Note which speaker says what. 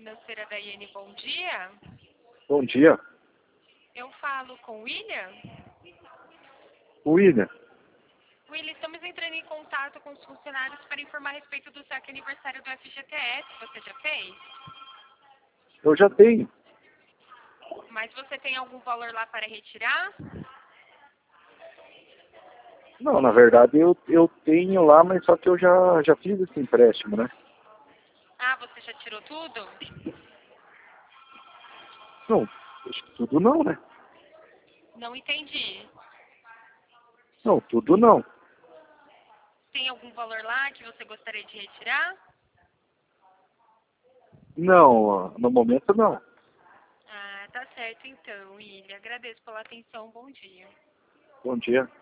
Speaker 1: financeira da IN, bom dia.
Speaker 2: Bom dia.
Speaker 1: Eu falo com o William.
Speaker 2: William,
Speaker 1: William, estamos entrando em contato com os funcionários para informar a respeito do saque aniversário do FGTS. Você já fez?
Speaker 2: eu já tenho.
Speaker 1: Mas você tem algum valor lá para retirar?
Speaker 2: Não, na verdade eu tenho lá, mas só que eu já fiz esse empréstimo, né?
Speaker 1: Ah, você já tirou tudo?
Speaker 2: Não, acho que tudo não, né?
Speaker 1: Não entendi.
Speaker 2: Não, tudo não.
Speaker 1: Tem algum valor lá que você gostaria de retirar?
Speaker 2: Não, no momento não.
Speaker 1: Ah, tá certo então, William. Agradeço pela atenção. Bom dia.
Speaker 2: Bom dia.